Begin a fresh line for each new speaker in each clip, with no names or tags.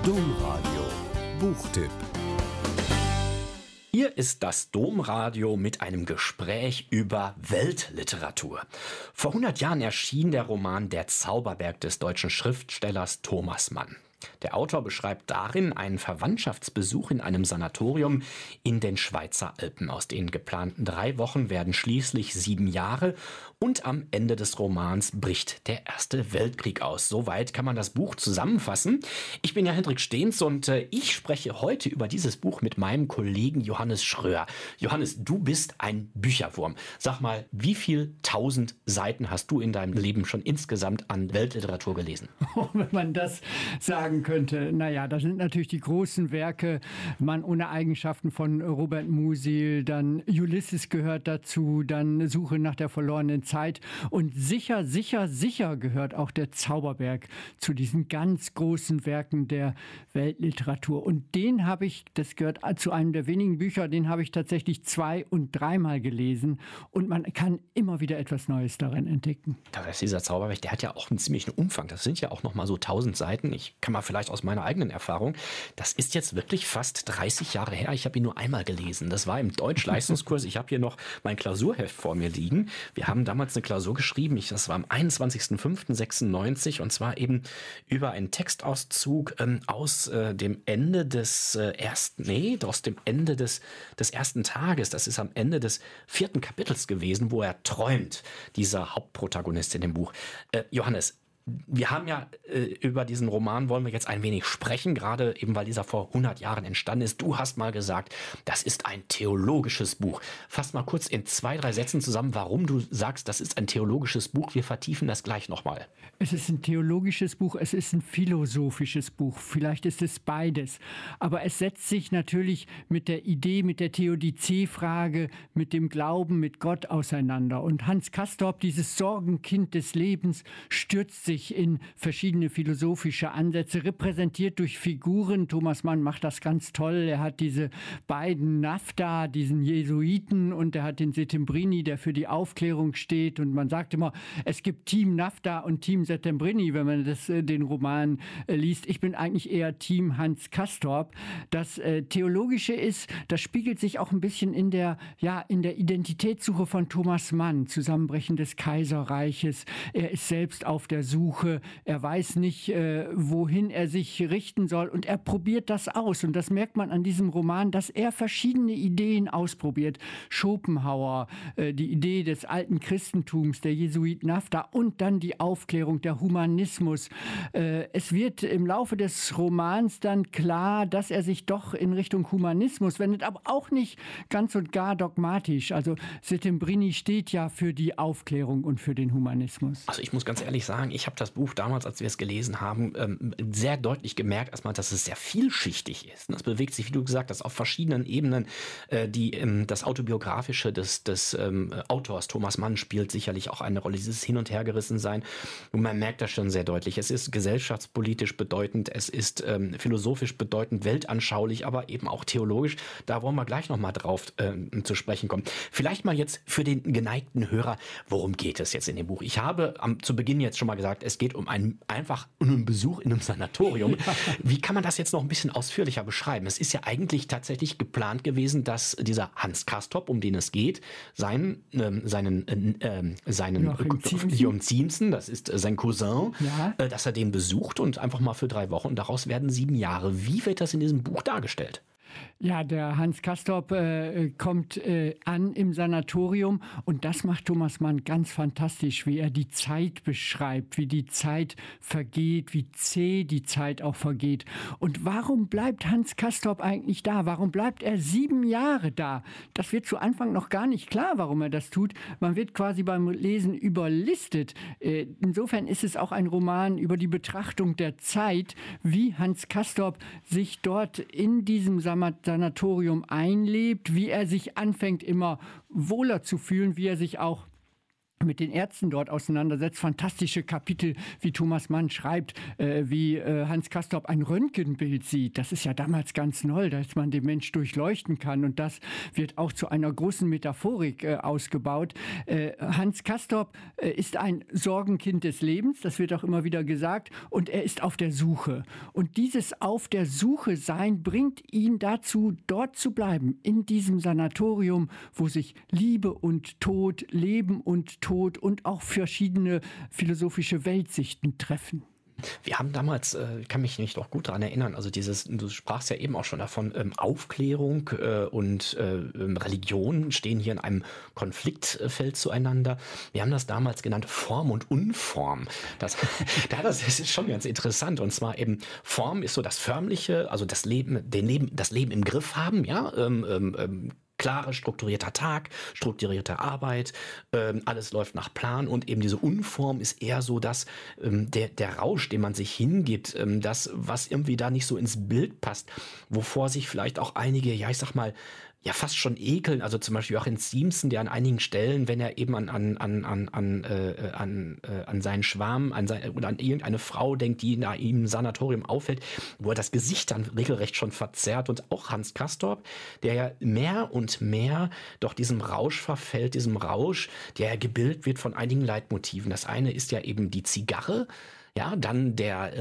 Domradio Buchtipp.
Hier ist das Domradio mit einem Gespräch über Weltliteratur. Vor 100 Jahren erschien der Roman Der Zauberberg des deutschen Schriftstellers Thomas Mann. Der Autor beschreibt darin einen Verwandtschaftsbesuch in einem Sanatorium in den Schweizer Alpen. Aus den geplanten 3 Wochen werden schließlich 7 Jahre und am Ende des Romans bricht der Erste Weltkrieg aus. Soweit kann man das Buch zusammenfassen. Ich bin ja Hendrik Stehns und ich spreche heute über dieses Buch mit meinem Kollegen Johannes Schröer. Johannes, du bist ein Bücherwurm. Sag mal, wie viel 1000 Seiten hast du in deinem Leben schon insgesamt an Weltliteratur gelesen?
Wenn man das sagen könnte. Naja, da sind natürlich die großen Werke, Mann ohne Eigenschaften von Robert Musil, dann Ulysses gehört dazu, dann Suche nach der verlorenen Zeit und sicher gehört auch der Zauberberg zu diesen ganz großen Werken der Weltliteratur. Und den habe ich, das gehört zu einem der wenigen Bücher, den habe ich tatsächlich 2- und 3-mal gelesen und man kann immer wieder etwas Neues darin entdecken.
Da ist dieser Zauberberg, der hat ja auch einen ziemlichen Umfang. Das sind ja auch noch mal so 1000 Seiten. Ich kann mal vielleicht aus meiner eigenen Erfahrung. Das ist jetzt wirklich fast 30 Jahre her. Ich habe ihn nur einmal gelesen. Das war im Deutsch-Leistungskurs. Ich habe hier noch mein Klausurheft vor mir liegen. Wir haben damals eine Klausur geschrieben. Das war am 21.05.96 und zwar eben über einen Textauszug aus dem Ende des ersten Tages. Das ist am Ende des 4. Kapitels gewesen, wo er träumt, dieser Hauptprotagonist in dem Buch. Johannes, wir haben ja über diesen Roman wollen wir jetzt ein wenig sprechen, gerade eben, weil dieser vor 100 Jahren entstanden ist. Du hast mal gesagt, das ist ein theologisches Buch. Fass mal kurz in 2, 3 Sätzen zusammen, warum du sagst, das ist ein theologisches Buch. Wir vertiefen das gleich nochmal.
Es ist ein theologisches Buch, es ist ein philosophisches Buch. Vielleicht ist es beides. Aber es setzt sich natürlich mit der Idee, mit der Theodizee-Frage, mit dem Glauben, mit Gott auseinander. Und Hans Castorp, dieses Sorgenkind des Lebens, stürzt sich in verschiedene philosophische Ansätze, repräsentiert durch Figuren. Thomas Mann macht das ganz toll. Er hat diese beiden Nafta, diesen Jesuiten, und er hat den Settembrini, der für die Aufklärung steht. Und man sagt immer, es gibt Team Nafta und Team Settembrini, wenn man den Roman liest. Ich bin eigentlich eher Team Hans Castorp. Das Theologische ist, das spiegelt sich auch ein bisschen in der Identitätssuche von Thomas Mann, Zusammenbrechen des Kaiserreiches. Er ist selbst auf der Suche. Er weiß nicht, wohin er sich richten soll und er probiert das aus. Und das merkt man an diesem Roman, dass er verschiedene Ideen ausprobiert. Schopenhauer, die Idee des alten Christentums, der Jesuit Nafta und dann die Aufklärung, der Humanismus. Es wird im Laufe des Romans dann klar, dass er sich doch in Richtung Humanismus wendet, aber auch nicht ganz und gar dogmatisch. Also Settembrini steht ja für die Aufklärung und für den Humanismus.
Also ich muss ganz ehrlich sagen, ich habe das Buch damals, als wir es gelesen haben, sehr deutlich gemerkt, erstmal, dass es sehr vielschichtig ist. Und es bewegt sich, wie du gesagt hast, auf verschiedenen Ebenen. Das Autobiografische des Autors Thomas Mann spielt sicherlich auch eine Rolle, dieses Hin- und Hergerissensein. Und man merkt das schon sehr deutlich. Es ist gesellschaftspolitisch bedeutend, es ist philosophisch bedeutend, weltanschaulich, aber eben auch theologisch. Da wollen wir gleich nochmal drauf zu sprechen kommen. Vielleicht mal jetzt für den geneigten Hörer, worum geht es jetzt in dem Buch? Ich habe zu Beginn jetzt schon mal gesagt, es geht um einen Besuch in einem Sanatorium. Wie kann man das jetzt noch ein bisschen ausführlicher beschreiben? Es ist ja eigentlich tatsächlich geplant gewesen, dass dieser Hans Castorp, um den es geht, seinen Joachim Ziemßen, das ist sein Cousin, dass er den besucht und einfach mal für 3 Wochen. Und daraus werden 7 Jahre. Wie wird das in diesem Buch dargestellt?
Ja, der Hans Castorp kommt an im Sanatorium und das macht Thomas Mann ganz fantastisch, wie er die Zeit beschreibt, wie die Zeit vergeht, wie zäh die Zeit auch vergeht. Und warum bleibt Hans Castorp eigentlich da? Warum bleibt er 7 Jahre da? Das wird zu Anfang noch gar nicht klar, warum er das tut. Man wird quasi beim Lesen überlistet. Insofern ist es auch ein Roman über die Betrachtung der Zeit, wie Hans Castorp sich dort in diesem Sanatorium einlebt, wie er sich anfängt, immer wohler zu fühlen, wie er sich auch mit den Ärzten dort auseinandersetzt. Fantastische Kapitel, wie Thomas Mann schreibt, wie Hans Castorp ein Röntgenbild sieht. Das ist ja damals ganz neu, dass man den Mensch durchleuchten kann. Und das wird auch zu einer großen Metaphorik ausgebaut. Hans Castorp ist ein Sorgenkind des Lebens, das wird auch immer wieder gesagt. Und er ist auf der Suche. Und dieses Auf der Suche sein bringt ihn dazu, dort zu bleiben, in diesem Sanatorium, wo sich Liebe und Tod, Leben und Tod und auch verschiedene philosophische Weltsichten treffen.
Wir haben damals, kann mich nicht auch gut daran erinnern, also du sprachst ja eben auch schon davon, Aufklärung und Religion stehen hier in einem Konfliktfeld zueinander. Wir haben das damals genannt Form und Unform. Das ist schon ganz interessant, und zwar eben Form ist so das Förmliche, also das Leben im Griff haben, ja, klare, strukturierter Tag, strukturierte Arbeit, alles läuft nach Plan, und eben diese Unform ist eher so, dass der Rausch, den man sich hingibt, das, was irgendwie da nicht so ins Bild passt, wovor sich vielleicht auch einige, ja, ich sag mal, ja, fast schon ekeln. Also zum Beispiel Joachim Ziemßen, der an einigen Stellen, wenn er eben an seinen Schwarm, oder an irgendeine Frau denkt, die in ihm im Sanatorium auffällt, wo er das Gesicht dann regelrecht schon verzerrt, und auch Hans Castorp, der ja mehr und mehr doch diesem Rausch verfällt, diesem Rausch, der ja gebildet wird von einigen Leitmotiven. Das eine ist ja eben die Zigarre, ja, dann der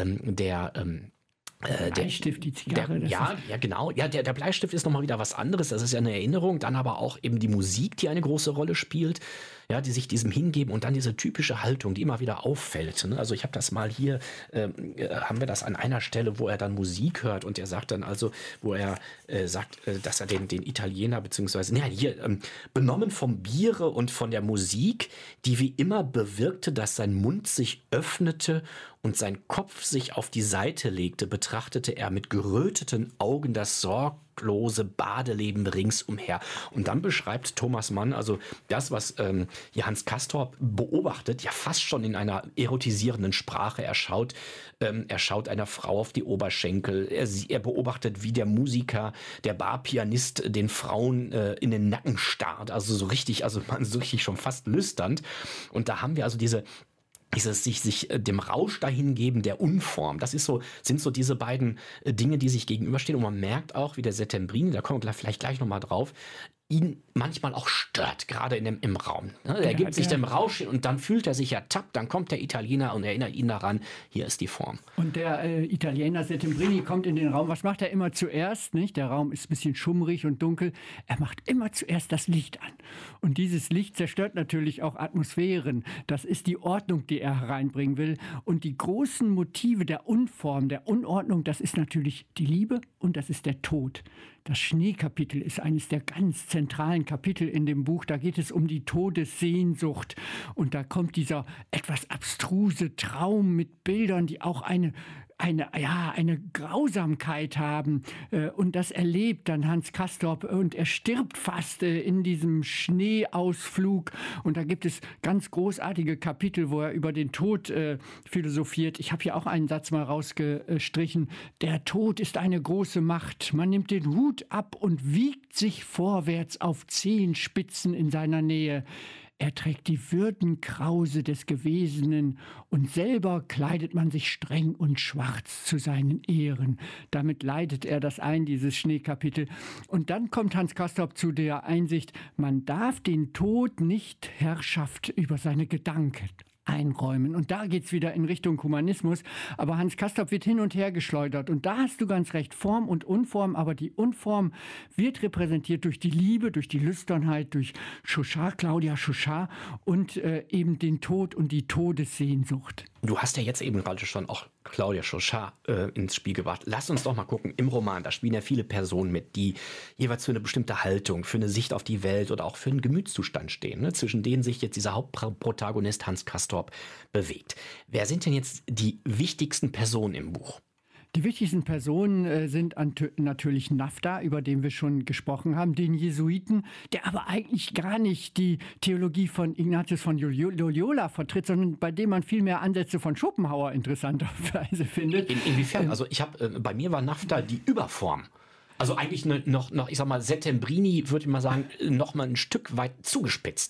Bleistift, die Zigarre.
Genau. Ja, der Bleistift ist nochmal wieder was anderes. Das ist ja eine Erinnerung. Dann aber auch eben die Musik, die eine große Rolle spielt. Ja, die sich diesem hingeben, und dann diese typische Haltung, die immer wieder auffällt. Ne? Also ich habe das mal hier, haben wir das an einer Stelle, wo er dann Musik hört, und er sagt dann also, wo er sagt, dass er den Italiener, beziehungsweise, benommen vom Biere und von der Musik, die wie immer bewirkte, dass sein Mund sich öffnete und sein Kopf sich auf die Seite legte, betrachtete er mit geröteten Augen das sorglose Badeleben ringsumher. Und dann beschreibt Thomas Mann also das, was hier Hans Castorp beobachtet, ja fast schon in einer erotisierenden Sprache. Er schaut einer Frau auf die Oberschenkel. Er beobachtet, wie der Musiker, der Barpianist den Frauen in den Nacken starrt. Also so richtig schon fast lüsternd. Und da haben wir also dieses sich dem Rausch dahingeben der Unform. Das sind so diese beiden Dinge, die sich gegenüberstehen. Und man merkt auch, wie der Settembrini, da kommen wir vielleicht gleich nochmal drauf, ihn manchmal auch stört, gerade im Raum. Er gibt sich dem Rausch hin, und dann fühlt er sich ertappt, dann kommt der Italiener und erinnert ihn daran, hier ist die Form.
Und der Italiener Settembrini kommt in den Raum. Was macht er immer zuerst? Nicht? Der Raum ist ein bisschen schummrig und dunkel. Er macht immer zuerst das Licht an. Und dieses Licht zerstört natürlich auch Atmosphären. Das ist die Ordnung, die er hereinbringen will. Und die großen Motive der Unform, der Unordnung, das ist natürlich die Liebe und das ist der Tod. Das Schneekapitel ist eines der ganz zentralen Kapitel in dem Buch. Da geht es um die Todessehnsucht. Und da kommt dieser etwas abstruse Traum mit Bildern, die auch eine Grausamkeit haben. Und das erlebt dann Hans Castorp, und er stirbt fast in diesem Schneeausflug. Und da gibt es ganz großartige Kapitel, wo er über den Tod philosophiert. Ich habe hier auch einen Satz mal rausgestrichen. Der Tod ist eine große Macht. Man nimmt den Hut ab und wiegt sich vorwärts auf Zehenspitzen in seiner Nähe. Er trägt die Würdenkrause des Gewesenen, und selber kleidet man sich streng und schwarz zu seinen Ehren. Damit leitet er das ein, dieses Schneekapitel. Und dann kommt Hans Castorp zu der Einsicht, man darf den Tod nicht Herrschaft über seine Gedanken einräumen. Und da geht es wieder in Richtung Humanismus. Aber Hans Castorp wird hin und her geschleudert. Und da hast du ganz recht, Form und Unform. Aber die Unform wird repräsentiert durch die Liebe, durch die Lüsternheit, durch Chauchat, Claudia Chauchat, und eben den Tod und die Todessehnsucht.
Du hast ja jetzt eben gerade schon auch Claudia Chauchat ins Spiel gebracht. Lass uns doch mal gucken, im Roman, da spielen ja viele Personen mit, die jeweils für eine bestimmte Haltung, für eine Sicht auf die Welt oder auch für einen Gemütszustand stehen, ne? Zwischen denen sich jetzt dieser Hauptprotagonist Hans Castorp bewegt. Wer sind denn jetzt die wichtigsten Personen im Buch?
Die wichtigsten Personen sind natürlich Nafta, über den wir schon gesprochen haben, den Jesuiten, der aber eigentlich gar nicht die Theologie von Ignatius von Loyola vertritt, sondern bei dem man viel mehr Ansätze von Schopenhauer interessanterweise findet.
Inwiefern? Also bei mir war Nafta die Überform. Also eigentlich noch, ich sag mal, Settembrini, würde ich mal sagen, noch mal ein Stück weit zugespitzt.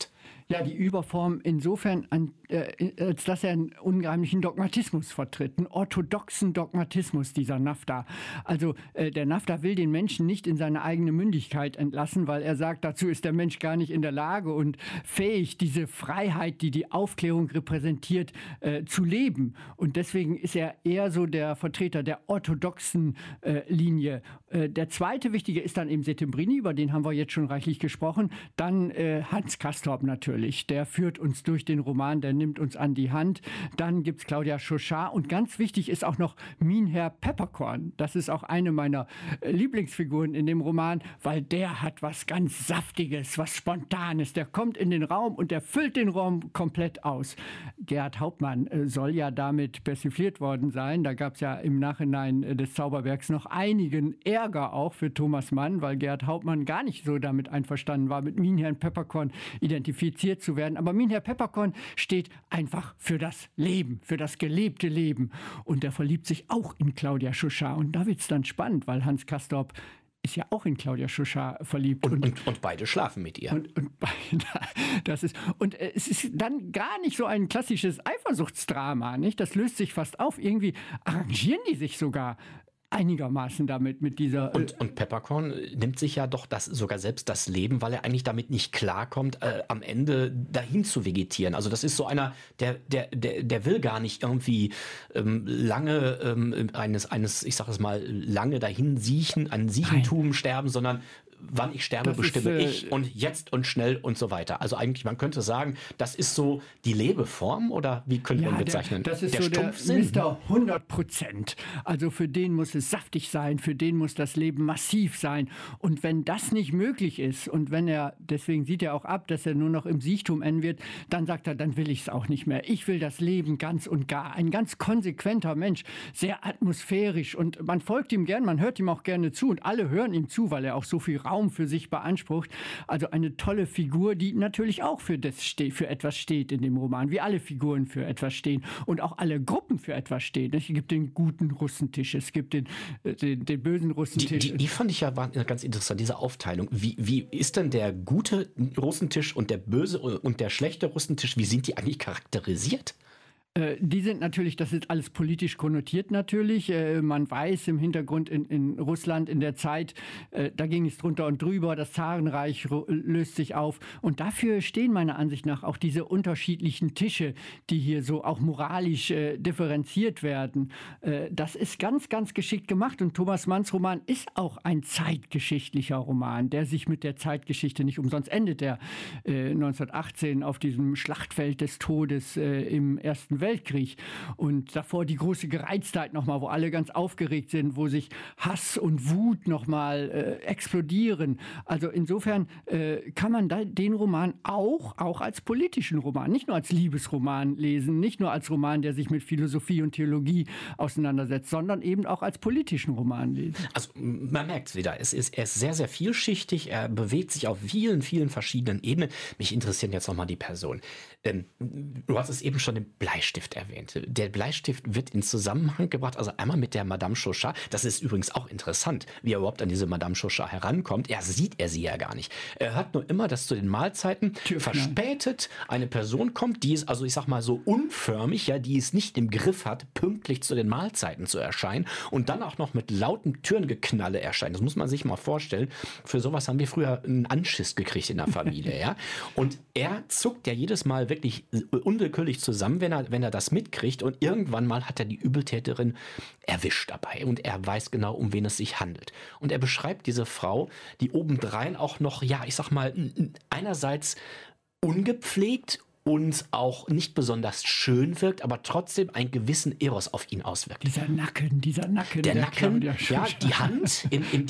Ja, die Überform insofern, als dass er einen ungeheimlichen Dogmatismus vertritt, einen orthodoxen Dogmatismus, dieser Nafta. Also der Nafta will den Menschen nicht in seine eigene Mündigkeit entlassen, weil er sagt, dazu ist der Mensch gar nicht in der Lage und fähig, diese Freiheit, die die Aufklärung repräsentiert, zu leben. Und deswegen ist er eher so der Vertreter der orthodoxen Linie. Der zweite wichtige ist dann eben Settembrini, über den haben wir jetzt schon reichlich gesprochen. Dann Hans Castorp natürlich. Der führt uns durch den Roman, der nimmt uns an die Hand. Dann gibt es Claudia Chauchat und ganz wichtig ist auch noch Minher Peppercorn. Das ist auch eine meiner Lieblingsfiguren in dem Roman, weil der hat was ganz Saftiges, was Spontanes. Der kommt in den Raum und der füllt den Raum komplett aus. Gerhard Hauptmann soll ja damit persifliert worden sein. Da gab es ja im Nachhinein des Zauberbergs noch einigen Ärger auch für Thomas Mann, weil Gerhard Hauptmann gar nicht so damit einverstanden war, mit Minher Peppercorn identifiziert zu werden. Aber Minher Peppercorn steht einfach für das Leben, für das gelebte Leben. Und der verliebt sich auch in Claudia Chauchat. Und da wird es dann spannend, weil Hans Castorp ist ja auch in Claudia Chauchat verliebt.
Und beide schlafen mit ihr.
Und es ist dann gar nicht so ein klassisches Eifersuchtsdrama, nicht? Das löst sich fast auf. Irgendwie arrangieren die sich sogar einigermaßen damit, mit dieser...
Und Peppercorn nimmt sich ja doch sogar selbst das Leben, weil er eigentlich damit nicht klarkommt, am Ende dahin zu vegetieren. Also das ist so einer, der will gar nicht irgendwie lange ich sag es mal, lange dahin siechen, an Siechentum sterben, sondern wann ich sterbe, bestimme ich und jetzt und schnell und so weiter. Also eigentlich, man könnte sagen, das ist so die Lebeform oder wie könnte man bezeichnen?
Das ist der so Stumpfsinn. Der Mr. 100%. Also für den muss es saftig sein, für den muss das Leben massiv sein. Und wenn das nicht möglich ist und wenn deswegen sieht er auch ab, dass er nur noch im Siechtum enden wird, dann sagt er, dann will ich es auch nicht mehr. Ich will das Leben ganz und gar. Ein ganz konsequenter Mensch, sehr atmosphärisch und man folgt ihm gern, man hört ihm auch gerne zu und alle hören ihm zu, weil er auch so viel Raum für sich beansprucht. Also eine tolle Figur, die natürlich auch für etwas steht in dem Roman, wie alle Figuren für etwas stehen und auch alle Gruppen für etwas stehen. Es gibt den guten Russentisch, es gibt den bösen Russentisch.
Die fand ich ja ganz interessant, diese Aufteilung. Wie ist denn der gute Russentisch und der böse und der schlechte Russentisch, wie sind die eigentlich charakterisiert?
Die sind natürlich, das ist alles politisch konnotiert natürlich. Man weiß im Hintergrund in Russland in der Zeit, da ging es drunter und drüber, das Zarenreich löst sich auf. Und dafür stehen meiner Ansicht nach auch diese unterschiedlichen Tische, die hier so auch moralisch differenziert werden. Das ist ganz, ganz geschickt gemacht. Und Thomas Manns Roman ist auch ein zeitgeschichtlicher Roman, der sich mit der Zeitgeschichte nicht umsonst endet. Der 1918 auf diesem Schlachtfeld des Todes im Ersten Weltkrieg und davor die große Gereiztheit nochmal, wo alle ganz aufgeregt sind, wo sich Hass und Wut nochmal explodieren. Also insofern kann man den Roman auch als politischen Roman, nicht nur als Liebesroman lesen, nicht nur als Roman, der sich mit Philosophie und Theologie auseinandersetzt, sondern eben auch als politischen Roman lesen.
Also man merkt es wieder, er ist sehr, sehr vielschichtig, er bewegt sich auf vielen, vielen verschiedenen Ebenen. Mich interessieren jetzt nochmal die Personen. Du hast es eben schon den Bleistift erwähnt. Der Bleistift wird in Zusammenhang gebracht, also einmal mit der Madame Chauchat. Das ist übrigens auch interessant, wie er überhaupt an diese Madame Chauchat herankommt. Sieht sie ja gar nicht. Er hört nur immer, dass zu den Mahlzeiten verspätet eine Person kommt, die ist, also ich sag mal so unförmig, ja, die es nicht im Griff hat, pünktlich zu den Mahlzeiten zu erscheinen und dann auch noch mit lautem Türengeknalle erscheint. Das muss man sich mal vorstellen. Für sowas haben wir früher einen Anschiss gekriegt in der Familie, ja. Und er zuckt ja jedes Mal wirklich unwillkürlich zusammen, wenn er das mitkriegt und irgendwann mal hat er die Übeltäterin erwischt dabei und er weiß genau, um wen es sich handelt. Und er beschreibt diese Frau, die obendrein auch noch, ja, ich sag mal, einerseits ungepflegt und auch nicht besonders schön wirkt, aber trotzdem einen gewissen Eros auf ihn auswirkt.
Dieser Nacken. Der
Nacken, ja, die Hand,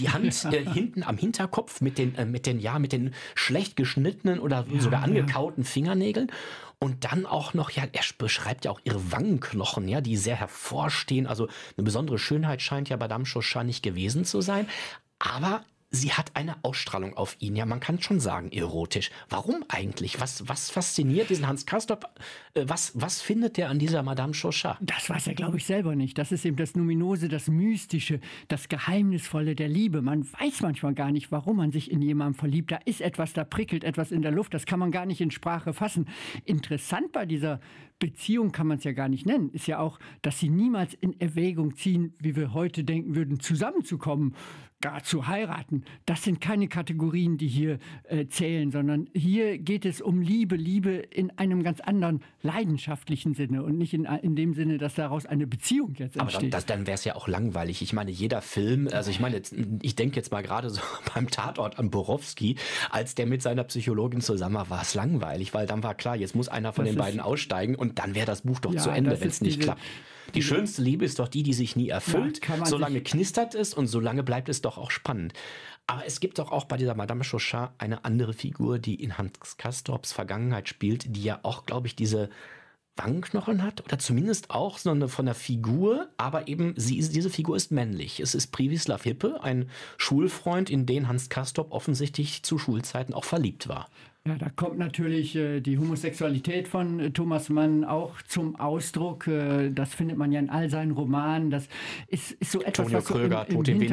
hinten am Hinterkopf mit den schlecht geschnittenen oder sogar angekauten Fingernägeln. Und dann auch noch, ja, er beschreibt ja auch ihre Wangenknochen, ja, die sehr hervorstehen. Also eine besondere Schönheit scheint ja Madame Chauchat nicht gewesen zu sein. Aber sie hat eine Ausstrahlung auf ihn, ja, man kann schon sagen, erotisch. Warum eigentlich? Was fasziniert diesen Hans Castorp? Was findet der an dieser Madame Chauchat?
Das weiß er, glaube ich, selber nicht. Das ist eben das Numinose, das Mystische, das Geheimnisvolle der Liebe. Man weiß manchmal gar nicht, warum man sich in jemanden verliebt. Da ist etwas, da prickelt etwas in der Luft. Das kann man gar nicht in Sprache fassen. Interessant bei dieser Beziehung kann man es ja gar nicht nennen, ist ja auch, dass sie niemals in Erwägung ziehen, wie wir heute denken würden, zusammenzukommen, gar zu heiraten. Das sind keine Kategorien, die hier zählen, sondern hier geht es um Liebe, Liebe in einem ganz anderen leidenschaftlichen Sinne und nicht in dem Sinne, dass daraus eine Beziehung jetzt entsteht.
Aber dann wäre es ja auch langweilig. Ich meine, jeder Film, also ich denke jetzt mal gerade so beim Tatort an Borowski, als der mit seiner Psychologin zusammen war es langweilig, weil dann war klar, jetzt muss einer von den beiden aussteigen und dann wäre das Buch doch zu Ende, wenn es nicht klappt. Die schönste Liebe ist doch die sich nie erfüllt, solange knistert es und solange bleibt es doch auch spannend. Aber es gibt doch auch bei dieser Madame Chauchat eine andere Figur, die in Hans Castorps Vergangenheit spielt, die ja auch, glaube ich, diese Wangenknochen hat oder zumindest auch so eine von der Figur, aber eben diese Figur ist männlich. Es ist Privislav Hippe, ein Schulfreund, in den Hans Castorp offensichtlich zu Schulzeiten auch verliebt war.
Ja, da kommt natürlich die Homosexualität von Thomas Mann auch zum Ausdruck. Das findet man ja in all seinen Romanen. Das ist so etwas,
Antonio
was so
Kröger,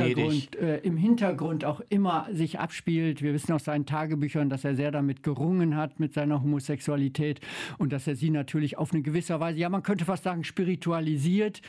im Hintergrund auch immer sich abspielt. Wir wissen aus seinen Tagebüchern, dass er sehr damit gerungen hat, mit seiner Homosexualität und dass er sie natürlich auf eine gewisse Weise, ja, man könnte fast sagen, spiritualisiert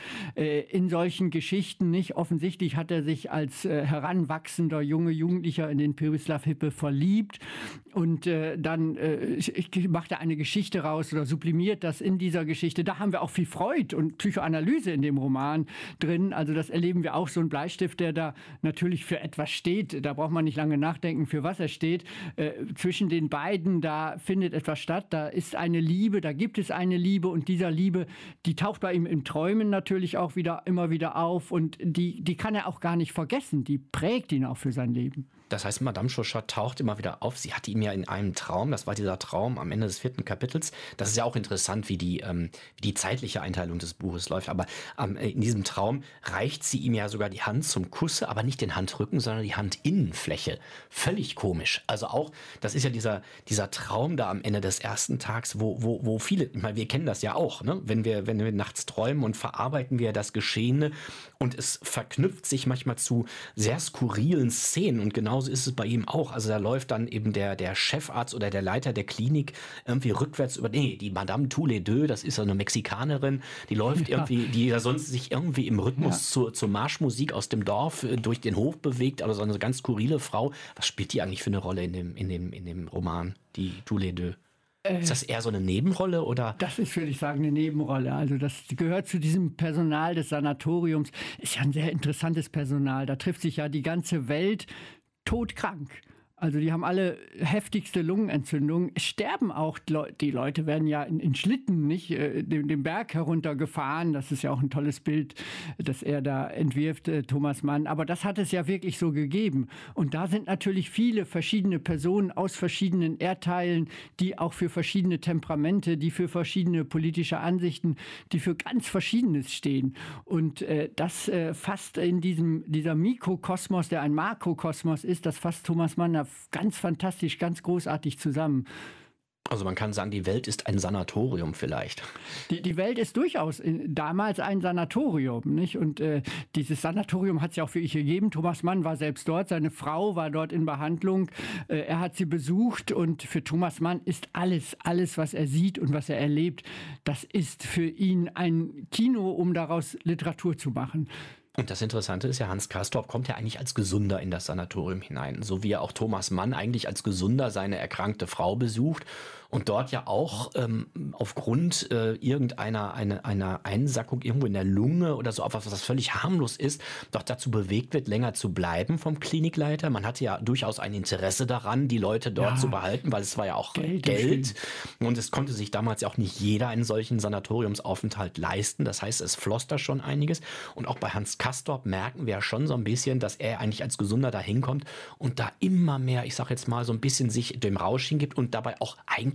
in solchen Geschichten. Nicht offensichtlich hat er sich als heranwachsender Jugendlicher in den Privislav Hippe verliebt und dann macht er eine Geschichte raus oder sublimiert das in dieser Geschichte. Da haben wir auch viel Freud und Psychoanalyse in dem Roman drin. Also das erleben wir auch, so ein Bleistift, der da natürlich für etwas steht. Da braucht man nicht lange nachdenken, für was er steht. Zwischen den beiden, da findet etwas statt. Da ist eine Liebe, da gibt es eine Liebe und dieser Liebe, die taucht bei ihm in Träumen natürlich auch immer wieder auf und die kann er auch gar nicht vergessen. Die prägt ihn auch für sein Leben.
Das heißt, Madame Chauchat taucht immer wieder auf. Sie hatte ihn ja in einem Traum, das war dieser Traum am Ende des 4. Kapitels. Das ist ja auch interessant, wie die zeitliche Einteilung des Buches läuft. Aber in diesem Traum reicht sie ihm ja sogar die Hand zum Kusse, aber nicht den Handrücken, sondern die Handinnenfläche. Völlig komisch. Also auch, das ist ja dieser Traum da am Ende des ersten Tags, wo viele, ich meine, wir kennen das ja auch, ne? Wenn wir nachts träumen und verarbeiten wir das Geschehene und es verknüpft sich manchmal zu sehr skurrilen Szenen und genauso ist es bei ihm auch. Also da läuft dann eben der Chefarzt oder der Leiter der Klinik irgendwie rückwärts die Madame Tous les Deux, das ist ja eine Mexikanerin, die läuft irgendwie, die ja sonst sich irgendwie im Rhythmus zur Marschmusik aus dem Dorf durch den Hof bewegt, also so eine ganz skurrile Frau. Was spielt die eigentlich für eine Rolle in dem Roman, die Tous les Deux? Ist das eher so eine Nebenrolle oder?
Das ist, würde ich sagen, eine Nebenrolle. Also das gehört zu diesem Personal des Sanatoriums. Ist ja ein sehr interessantes Personal. Da trifft sich ja die ganze Welt todkrank. Also die haben alle heftigste Lungenentzündung. Es sterben auch, die Leute werden ja in Schlitten, nicht den Berg heruntergefahren. Das ist ja auch ein tolles Bild, das er da entwirft, Thomas Mann. Aber das hat es ja wirklich so gegeben. Und da sind natürlich viele verschiedene Personen aus verschiedenen Erdteilen, die auch für verschiedene Temperamente, die für verschiedene politische Ansichten, die für ganz Verschiedenes stehen. Und das fasst in dieser Mikrokosmos, der ein Makrokosmos ist, das fasst Thomas Mann da ganz fantastisch, ganz großartig zusammen.
Also man kann sagen, die Welt ist ein Sanatorium vielleicht.
Die Welt ist durchaus damals ein Sanatorium, nicht? Und dieses Sanatorium hat es ja auch wirklich gegeben. Thomas Mann war selbst dort, seine Frau war dort in Behandlung. Er hat sie besucht und für Thomas Mann ist alles, was er sieht und was er erlebt, das ist für ihn ein Kino, um daraus Literatur zu machen.
Und das Interessante ist ja, Hans Castorp kommt ja eigentlich als Gesunder in das Sanatorium hinein, so wie er auch Thomas Mann eigentlich als Gesunder seine erkrankte Frau besucht und dort ja auch aufgrund irgendeiner einer Einsackung irgendwo in der Lunge oder so, was völlig harmlos ist, doch dazu bewegt wird, länger zu bleiben vom Klinikleiter. Man hatte ja durchaus ein Interesse daran, die Leute dort zu behalten, weil es war ja auch Geld. Und es konnte sich damals ja auch nicht jeder einen solchen Sanatoriumsaufenthalt leisten. Das heißt, es floss da schon einiges. Und auch bei Hans Castorp merken wir ja schon so ein bisschen, dass er eigentlich als Gesunder da hinkommt und da immer mehr, ich sag jetzt mal, so ein bisschen sich dem Rausch hingibt und dabei auch eigentlich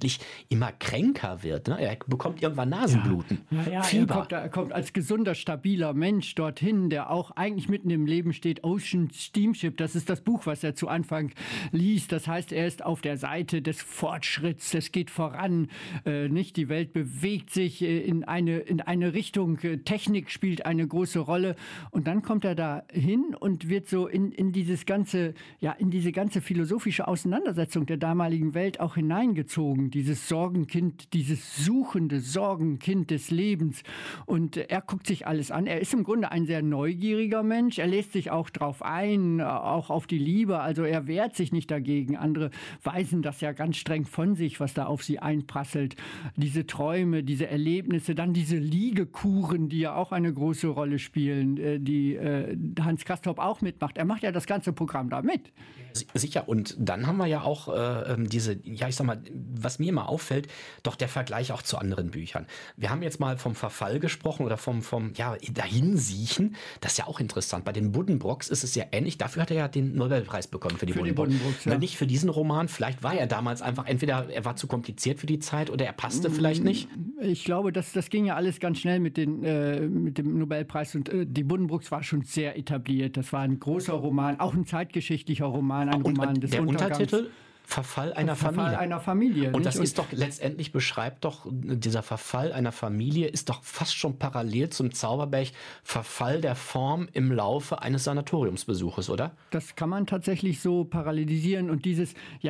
eigentlich immer kränker wird. Ne? Er bekommt irgendwann Nasenbluten.
Ja,
Fieber.
er kommt als gesunder, stabiler Mensch dorthin, der auch eigentlich mitten im Leben steht. Ocean Steamship, das ist das Buch, was er zu Anfang liest. Das heißt, er ist auf der Seite des Fortschritts. Es geht voran. Nicht? Die Welt bewegt sich in eine Richtung. Technik spielt eine große Rolle. Und dann kommt er da hin und wird so in diese ganze philosophische Auseinandersetzung der damaligen Welt auch hineingezogen. Dieses Sorgenkind, dieses suchende Sorgenkind des Lebens. Und er guckt sich alles an. Er ist im Grunde ein sehr neugieriger Mensch. Er lässt sich auch drauf ein, auch auf die Liebe. Also er wehrt sich nicht dagegen. Andere weisen das ja ganz streng von sich, was da auf sie einprasselt. Diese Träume, diese Erlebnisse, dann diese Liegekuren, die ja auch eine große Rolle spielen, die Hans Castorp auch mitmacht. Er macht ja das ganze Programm da mit.
Sicher. Und dann haben wir ja auch was mir immer auffällt, doch der Vergleich auch zu anderen Büchern. Wir haben jetzt mal vom Verfall gesprochen oder vom Dahinsiechen. Das ist ja auch interessant. Bei den Buddenbrooks ist es ja ähnlich. Dafür hat er ja den Nobelpreis bekommen für die Buddenbrooks. Ja. Nicht für diesen Roman. Vielleicht war er damals einfach, entweder er war zu kompliziert für die Zeit oder er passte vielleicht nicht.
Ich glaube, das ging ja alles ganz schnell mit dem Nobelpreis. Und die Buddenbrooks war schon sehr etabliert. Das war ein großer Roman, auch ein zeitgeschichtlicher Roman, ein Roman des
der
Untergangs.
Untertitel? Verfall einer Familie. Und das ist doch letztendlich, beschreibt doch, dieser Verfall einer Familie ist doch fast schon parallel zum Zauberberg Verfall der Form im Laufe eines Sanatoriumsbesuches, oder?
Das kann man tatsächlich so parallelisieren. Und dieses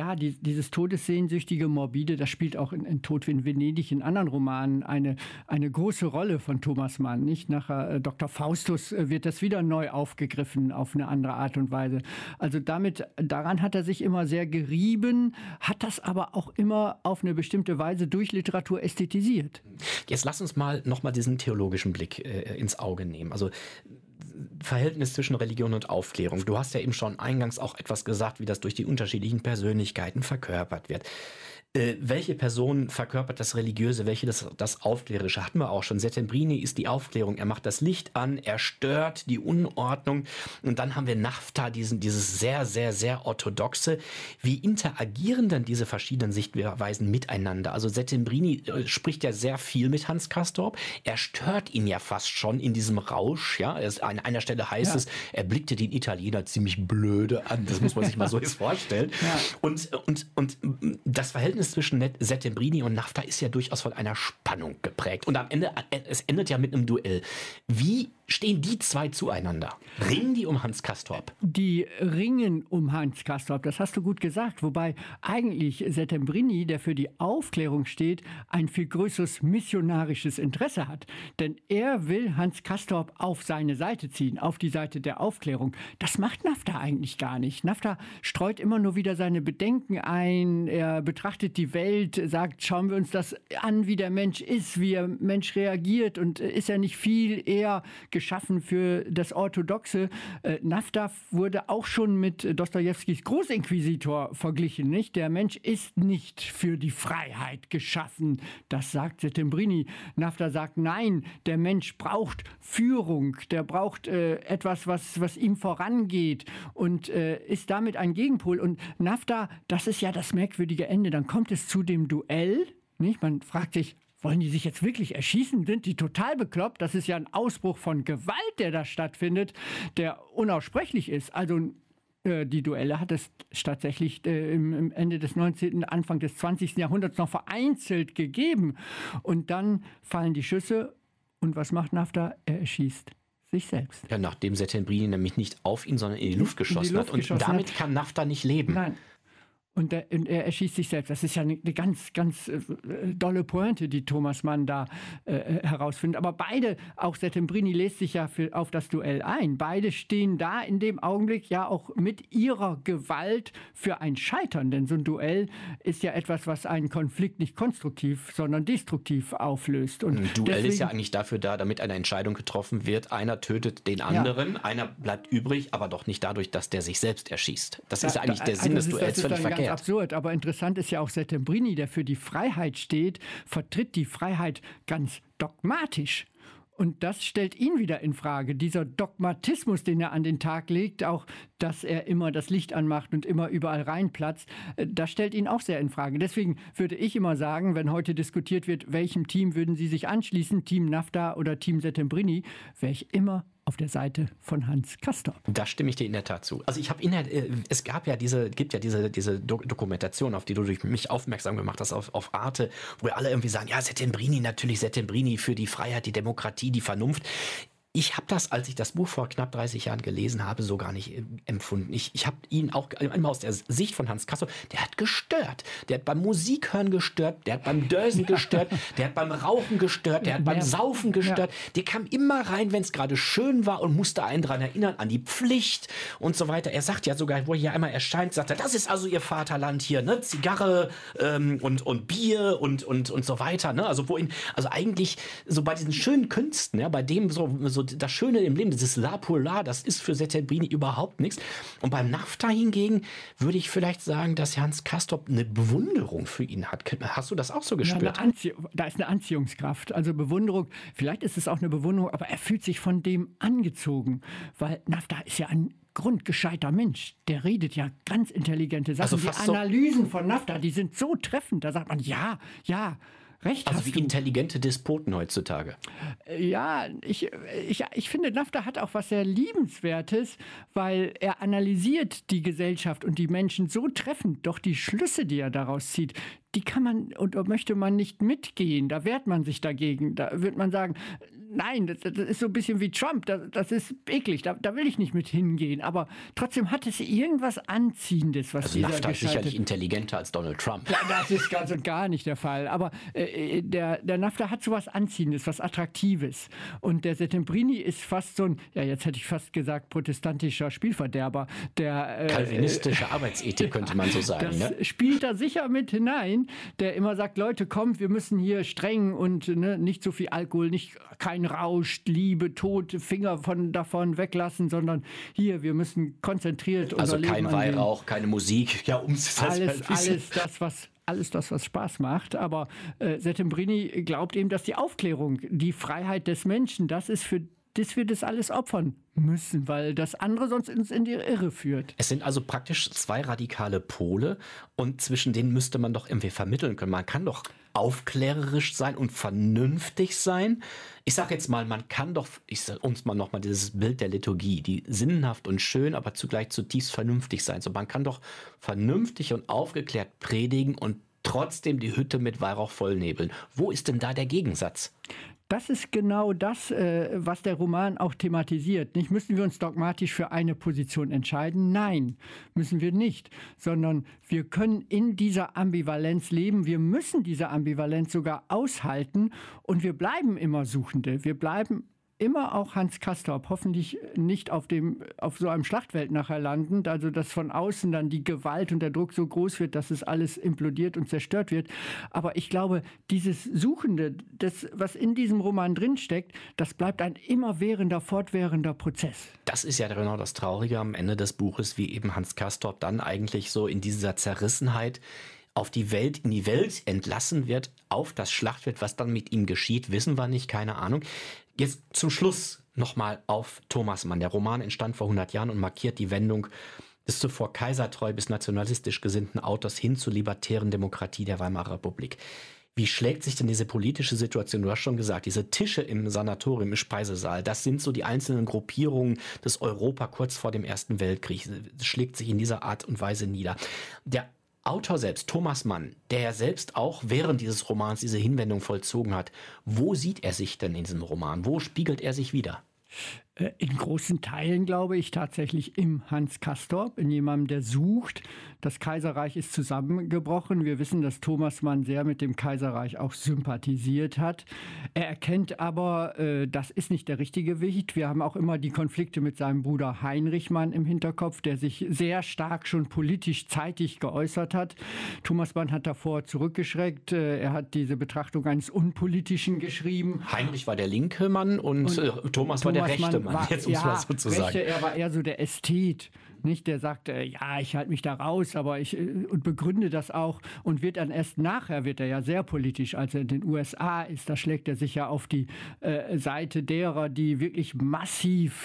todessehnsüchtige, morbide, das spielt auch in Tod in Venedig, in anderen Romanen eine große Rolle von Thomas Mann. Nicht? Nach Dr. Faustus wird das wieder neu aufgegriffen auf eine andere Art und Weise. Also daran hat er sich immer sehr gerieben, hat das aber auch immer auf eine bestimmte Weise durch Literatur ästhetisiert.
Jetzt lass uns nochmal diesen theologischen Blick ins Auge nehmen. Also Verhältnis zwischen Religion und Aufklärung. Du hast ja eben schon eingangs auch etwas gesagt, wie das durch die unterschiedlichen Persönlichkeiten verkörpert wird. Welche Person verkörpert das Religiöse, welche das Aufklärerische? Hatten wir auch schon. Settembrini ist die Aufklärung. Er macht das Licht an, er stört die Unordnung. Und dann haben wir Naphta, dieses sehr, sehr, sehr orthodoxe. Wie interagieren denn diese verschiedenen Sichtweisen miteinander? Also Settembrini spricht ja sehr viel mit Hans Castorp. Er stört ihn ja fast schon in diesem Rausch. Ja? An einer Stelle heißt es, er blickte den Italiener ziemlich blöde an. Das muss man sich mal so jetzt vorstellen. Ja. Und das Verhältnis zwischen Settembrini und Naphta ist ja durchaus von einer Spannung geprägt. Und am Ende, es endet ja mit einem Duell. Wie stehen die zwei zueinander? Ringen die um Hans Castorp?
Die ringen um Hans Castorp, das hast du gut gesagt. Wobei eigentlich Settembrini, der für die Aufklärung steht, ein viel größeres missionarisches Interesse hat. Denn er will Hans Castorp auf seine Seite ziehen, auf die Seite der Aufklärung. Das macht Naphta eigentlich gar nicht. Naphta streut immer nur wieder seine Bedenken ein. Er betrachtet die Welt, sagt, schauen wir uns das an, wie der Mensch ist, wie der Mensch reagiert, und ist er nicht viel eher geschaffen für das Orthodoxe. Naphta wurde auch schon mit Dostojewskis Großinquisitor verglichen, nicht? Der Mensch ist nicht für die Freiheit geschaffen. Das sagt Settembrini. Naphta sagt, nein, der Mensch braucht Führung, der braucht etwas, was ihm vorangeht, und ist damit ein Gegenpol. Und Naphta, das ist ja das merkwürdige Ende. Dann kommt es zu dem Duell, nicht? Man fragt sich, wollen die sich jetzt wirklich erschießen? Sind die total bekloppt? Das ist ja ein Ausbruch von Gewalt, der da stattfindet, der unaussprechlich ist. Also die Duelle hat es tatsächlich im Ende des 19., Anfang des 20. Jahrhunderts noch vereinzelt gegeben. Und dann fallen die Schüsse, und was macht Naphta? Er erschießt sich selbst.
Ja, nachdem Settembrini nämlich nicht auf ihn, sondern in die Luft geschossen hat. Und damit kann Naphta nicht leben.
Nein. Und er erschießt sich selbst. Das ist ja eine ganz, ganz dolle Pointe, die Thomas Mann da herausfindet. Aber beide, auch Settembrini lässt sich ja auf das Duell ein. Beide stehen da in dem Augenblick ja auch mit ihrer Gewalt für ein Scheitern. Denn so ein Duell ist ja etwas, was einen Konflikt nicht konstruktiv, sondern destruktiv auflöst. Und
ein Duell ist ja eigentlich dafür da, damit eine Entscheidung getroffen wird. Einer tötet den anderen, einer bleibt übrig, aber doch nicht dadurch, dass der sich selbst erschießt. Das ist ja eigentlich der Sinn des Duells, völlig verkehrt.
Absurd, aber interessant ist ja auch Settembrini, der für die Freiheit steht, vertritt die Freiheit ganz dogmatisch. Und das stellt ihn wieder in Frage. Dieser Dogmatismus, den er an den Tag legt, auch, dass er immer das Licht anmacht und immer überall reinplatzt, das stellt ihn auch sehr in Frage. Deswegen würde ich immer sagen, wenn heute diskutiert wird, welchem Team würden Sie sich anschließen, Team NAFTA oder Team Settembrini, wäre ich immer auf der Seite von Hans Castorp.
Da stimme ich dir in der Tat zu. Also es gibt ja diese Dokumentation, auf die du durch mich aufmerksam gemacht hast, auf Arte, wo alle irgendwie sagen, ja, Settembrini für die Freiheit, die Demokratie, die Vernunft. Ich habe das, als ich das Buch vor knapp 30 Jahren gelesen habe, so gar nicht empfunden. Ich habe ihn auch immer aus der Sicht von Hans Castorp, der hat gestört. Der hat beim Musikhören gestört, der hat beim Dösen gestört, der hat beim Rauchen gestört, der hat beim Saufen gestört. Ja. Der kam immer rein, wenn es gerade schön war und musste einen daran erinnern, an die Pflicht und so weiter. Er sagt ja sogar, wo er hier einmal erscheint, sagt er, das ist also ihr Vaterland hier, ne? Zigarre und Bier und so weiter. Ne? Also eigentlich so bei diesen schönen Künsten, ja, bei dem so das Schöne im Leben, dieses La Polar, das ist für Settembrini überhaupt nichts. Und beim NAFTA hingegen würde ich vielleicht sagen, dass Hans Castorp eine Bewunderung für ihn hat. Hast du das auch so gespürt?
Ja, da ist eine Anziehungskraft, also Bewunderung. Vielleicht ist es auch eine Bewunderung, aber er fühlt sich von dem angezogen, weil NAFTA ist ja ein grundgescheiter Mensch. Der redet ja ganz intelligente Sachen. Also die Analysen von NAFTA, die sind so treffend. Da sagt man, ja, recht
also hast wie intelligente Despoten heutzutage.
Ja, ich finde, NAFTA hat auch was sehr Liebenswertes, weil er analysiert die Gesellschaft und die Menschen so treffend. Doch die Schlüsse, die er daraus zieht, die kann man und möchte man nicht mitgehen. Da wehrt man sich dagegen. Da wird man sagen, nein, das ist so ein bisschen wie Trump, das ist eklig, da will ich nicht mit hingehen. Aber trotzdem hat es irgendwas Anziehendes, was
also NAFTA ist sicherlich intelligenter als Donald Trump.
Ja, das ist ganz und gar nicht der Fall. Aber der NAFTA hat so was Anziehendes, was Attraktives. Und der Settembrini ist fast so ein, ja, jetzt hätte ich fast gesagt, protestantischer Spielverderber.
Kalvinistische Arbeitsethik, könnte man so sagen.
Das spielt da sicher mit hinein, der immer sagt, Leute, kommt, wir müssen hier streng und nicht so viel Alkohol, kein Rausch, Liebe, Tod, Finger davon weglassen, sondern hier, wir müssen konzentriert unser Leben
kein Weihrauch, keine Musik, ja,
alles das, was Spaß macht. Aber Settembrini glaubt eben, dass die Aufklärung, die Freiheit des Menschen, das wir das alles opfern müssen, weil das andere sonst uns in die Irre führt.
Es sind also praktisch zwei radikale Pole und zwischen denen müsste man doch irgendwie vermitteln können. Man kann doch aufklärerisch sein und vernünftig sein. Ich sage jetzt mal, man kann doch, uns mal nochmal dieses Bild der Liturgie, die sinnhaft und schön, aber zugleich zutiefst vernünftig sein. So, man kann doch vernünftig und aufgeklärt predigen und trotzdem die Hütte mit Weihrauch vollnebeln. Wo ist denn da der Gegensatz?
Das ist genau das, was der Roman auch thematisiert. Nicht müssen wir uns dogmatisch für eine Position entscheiden? Nein, müssen wir nicht. Sondern wir können in dieser Ambivalenz leben. Wir müssen diese Ambivalenz sogar aushalten. Und wir bleiben immer Suchende. Wir bleiben immer auch Hans Castorp, hoffentlich nicht auf so einem Schlachtfeld nachher landend, also dass von außen dann die Gewalt und der Druck so groß wird, dass es alles implodiert und zerstört wird. Aber ich glaube, dieses Suchende, das, was in diesem Roman drinsteckt, das bleibt ein immerwährender, fortwährender Prozess.
Das ist ja genau das Traurige am Ende des Buches, wie eben Hans Castorp dann eigentlich so in dieser Zerrissenheit in die Welt entlassen wird, auf das Schlachtfeld. Was dann mit ihm geschieht, wissen wir nicht, keine Ahnung. Jetzt zum Schluss nochmal auf Thomas Mann. Der Roman entstand vor 100 Jahren und markiert die Wendung des zuvor kaisertreu bis nationalistisch gesinnten Autors hin zur libertären Demokratie der Weimarer Republik. Wie schlägt sich denn diese politische Situation, du hast schon gesagt, diese Tische im Sanatorium, im Speisesaal, das sind so die einzelnen Gruppierungen des Europa kurz vor dem Ersten Weltkrieg. Das schlägt sich in dieser Art und Weise nieder. Der Autor selbst, Thomas Mann, der ja selbst auch während dieses Romans diese Hinwendung vollzogen hat, wo sieht er sich denn in diesem Roman? Wo spiegelt er sich wider?
In großen Teilen glaube ich tatsächlich im Hans Castorp, in jemandem, der sucht. Das Kaiserreich ist zusammengebrochen. Wir wissen, dass Thomas Mann sehr mit dem Kaiserreich auch sympathisiert hat. Er erkennt aber, das ist nicht der richtige Weg. Wir haben auch immer die Konflikte mit seinem Bruder Heinrich Mann im Hinterkopf, der sich sehr stark schon politisch zeitig geäußert hat. Thomas Mann hat davor zurückgeschreckt. Er hat diese Betrachtung eines Unpolitischen geschrieben.
Heinrich war der linke Mann und Thomas war der rechte Mann, jetzt muss man sozusagen.
Er war eher so der Ästhet. nicht? Der sagt, ja, ich halte mich da raus, aber und begründe das auch und wird dann erst nachher, wird er ja sehr politisch, als er in den USA ist, da schlägt er sich ja auf die Seite derer, die wirklich massiv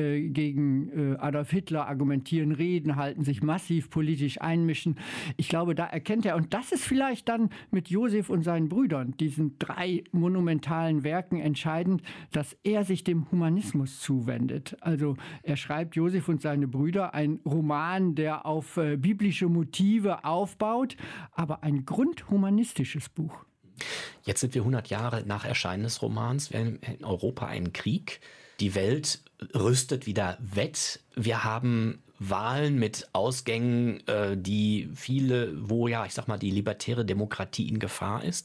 gegen Adolf Hitler argumentieren, reden, halten, sich massiv politisch einmischen. Ich glaube, da erkennt er, und das ist vielleicht dann mit Josef und seinen Brüdern, diesen 3 monumentalen Werken entscheidend, dass er sich dem Humanismus zuwendet. Also er schreibt Josef und seine Brüder, ein Roman, der auf biblische Motive aufbaut, aber ein grundhumanistisches Buch.
Jetzt sind wir 100 Jahre nach Erscheinen des Romans. Wir haben in Europa einen Krieg. Die Welt rüstet wieder wett. Wir haben Wahlen mit Ausgängen, die wo die libertäre Demokratie in Gefahr ist.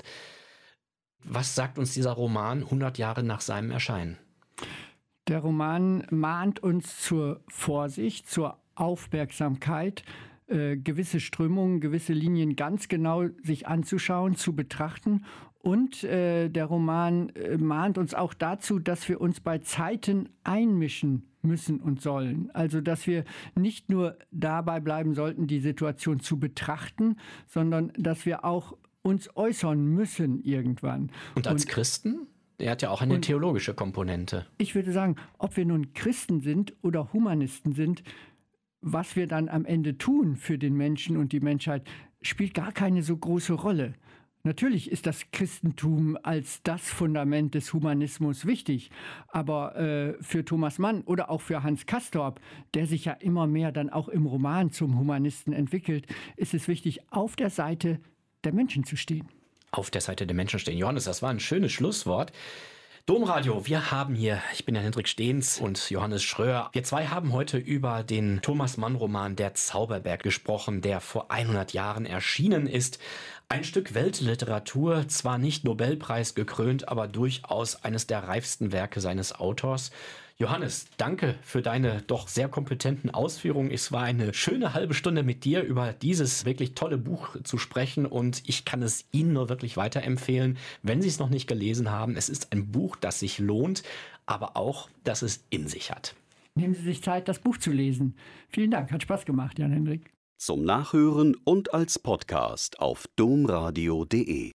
Was sagt uns dieser Roman 100 Jahre nach seinem Erscheinen?
Der Roman mahnt uns zur Vorsicht, zur Aufmerksamkeit, gewisse Strömungen, gewisse Linien ganz genau sich anzuschauen, zu betrachten. Und der Roman mahnt uns auch dazu, dass wir uns bei Zeiten einmischen müssen und sollen. Also dass wir nicht nur dabei bleiben sollten, die Situation zu betrachten, sondern dass wir auch uns äußern müssen irgendwann.
Und als Christen? Der hat ja auch eine theologische Komponente.
Ich würde sagen, ob wir nun Christen sind oder Humanisten sind, was wir dann am Ende tun für den Menschen und die Menschheit, spielt gar keine so große Rolle. Natürlich ist das Christentum als das Fundament des Humanismus wichtig, aber für Thomas Mann oder auch für Hans Castorp, der sich ja immer mehr dann auch im Roman zum Humanisten entwickelt, ist es wichtig, auf der Seite der Menschen zu stehen.
Auf der Seite der Menschen stehen. Johannes, das war ein schönes Schlusswort. Domradio, wir haben hier, ich bin der Hendrik Stehns und Johannes Schröer. Wir zwei haben heute über den Thomas Mann-Roman Der Zauberberg gesprochen, der vor 100 Jahren erschienen ist. Ein Stück Weltliteratur, zwar nicht Nobelpreis gekrönt, aber durchaus eines der reifsten Werke seines Autors. Johannes, danke für deine doch sehr kompetenten Ausführungen. Es war eine schöne halbe Stunde mit dir über dieses wirklich tolle Buch zu sprechen und ich kann es Ihnen nur wirklich weiterempfehlen, wenn Sie es noch nicht gelesen haben. Es ist ein Buch, das sich lohnt, aber auch, das es in sich hat.
Nehmen Sie sich Zeit, das Buch zu lesen. Vielen Dank, hat Spaß gemacht, Jan-Hendrik.
Zum Nachhören und als Podcast auf domradio.de.